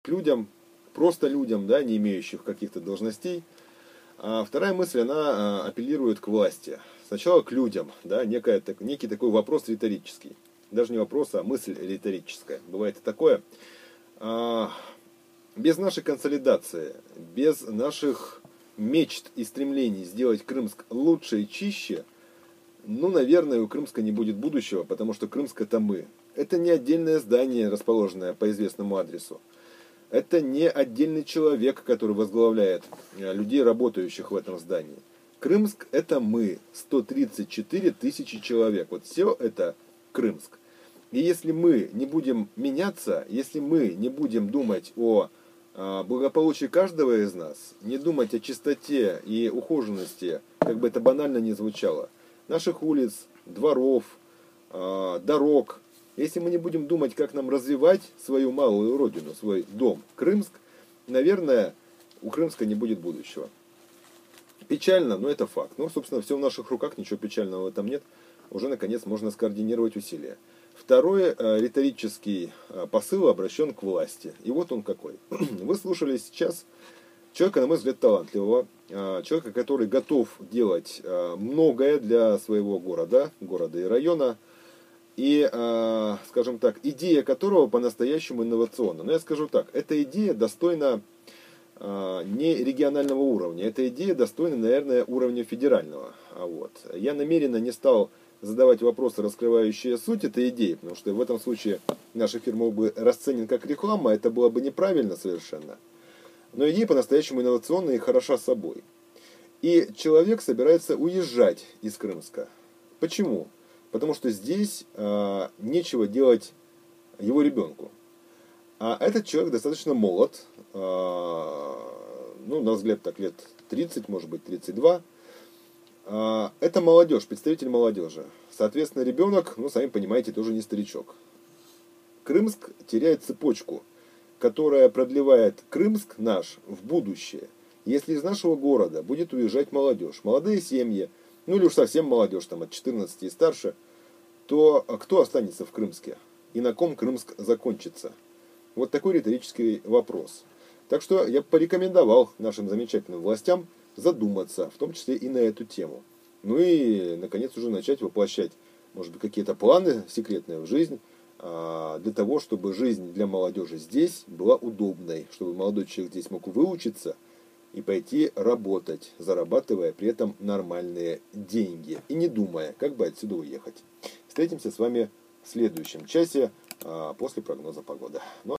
к людям, просто людям, да, не имеющих каких-то должностей. А вторая мысль, она апеллирует к власти. Сначала к людям, да, некий такой вопрос риторический. Даже не вопрос, а мысль риторическая. Бывает и такое. Без нашей консолидации, без наших мечт и стремлений сделать Крымск лучше и чище, ну, наверное, у Крымска не будет будущего, потому что Крымск — это мы. Это не отдельное здание, расположенное по известному адресу. Это не отдельный человек, который возглавляет людей, работающих в этом здании. Крымск — это мы, 134 тысячи человек. Вот все это Крымск. И если мы не будем меняться, если мы не будем думать о благополучии каждого из нас, не думать о чистоте и ухоженности, как бы это банально ни звучало, наших улиц, дворов, дорог, если мы не будем думать, как нам развивать свою малую родину, свой дом, Крымск, наверное, у Крымска не будет будущего. Печально, но это факт. Ну, собственно, все в наших руках, ничего печального в этом нет. Уже, наконец, можно скоординировать усилия. Второй риторический посыл обращен к власти. И вот он какой. Вы слушали сейчас человека, на мой взгляд, талантливого, человека, который готов делать многое для своего города и района, и, скажем так, идея которого по-настоящему инновационна. Но я скажу так, эта идея достойна не регионального уровня, эта идея достойна, наверное, уровня федерального. Вот. Я намеренно не стал задавать вопросы, раскрывающие суть этой идеи, потому что в этом случае наш эфир мог бы расценен как реклама, это было бы неправильно совершенно. Но идея по-настоящему инновационная и хороша собой. И человек собирается уезжать из Крымска. Почему? Потому что здесь нечего делать его ребенку. А этот человек достаточно молод, ну, на взгляд, так лет 30, может быть, 32. Это молодежь, представитель молодежи. Соответственно, ребенок, ну, сами понимаете, тоже не старичок. Крымск теряет цепочку, которая продлевает Крымск наш в будущее. Если из нашего города будет уезжать молодежь, молодые семьи, ну или уж совсем молодежь, там от 14 и старше, то кто останется в Крымске? И на ком Крымск закончится? Вот такой риторический вопрос. Так что я порекомендовал нашим замечательным властям задуматься, в том числе и на эту тему. Ну и, наконец, уже начать воплощать, может быть, какие-то планы секретные в жизнь, для того, чтобы жизнь для молодежи здесь была удобной, чтобы молодой человек здесь мог выучиться и пойти работать, зарабатывая при этом нормальные деньги и не думая, как бы отсюда уехать. Встретимся с вами в следующем часе после прогноза погоды.